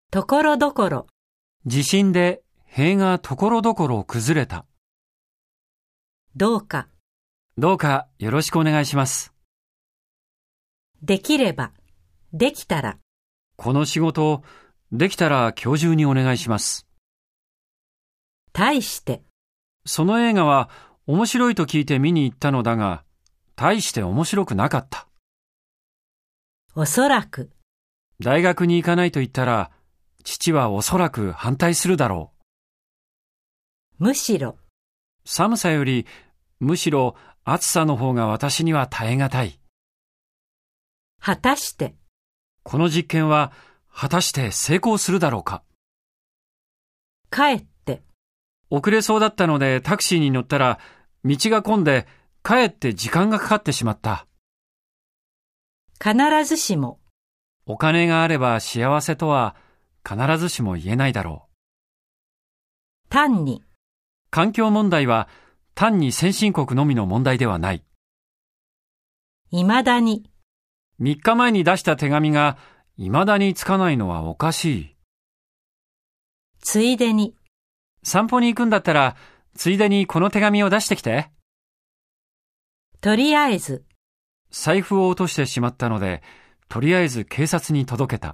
ところどころ。 地震で塀がところどころ崩れた。 どうか。 どうかよろしくお願いします。 できれば。できたら。 この仕事、できたら今日中にお願いします。 対して。 その映画は面白いと聞いて見に行ったのだが、大して面白くなかった。 おそらく。 大学に行かないと言ったら、父はおそらく反対するだろう。むしろ。 寒さより、むしろ暑さの方が私には耐え難い。 果たして。 この実験は果たして成功するだろうか。 かえって。 遅れそうだったのでタクシーに乗ったら、道が混んでかえって時間がかかってしまった。 必ずしも。 お金があれば幸せとは必ずしも言えないだろう。 単に。 環境問題は単に先進国のみの問題ではない。 いまだに。 3日前に出した手紙が未だにつかないのはおかしい。 ついでに。 散歩に行くんだったら、ついでにこの手紙を出してきて。 とりあえず。 財布を落としてしまったので、とりあえず警察に届けた。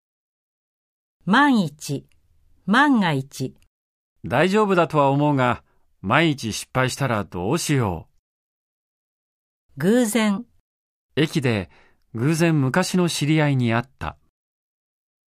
万一、万が一。 大丈夫だとは思うが、万一失敗したらどうしよう。 偶然。 駅で偶然昔の知り合いに会った。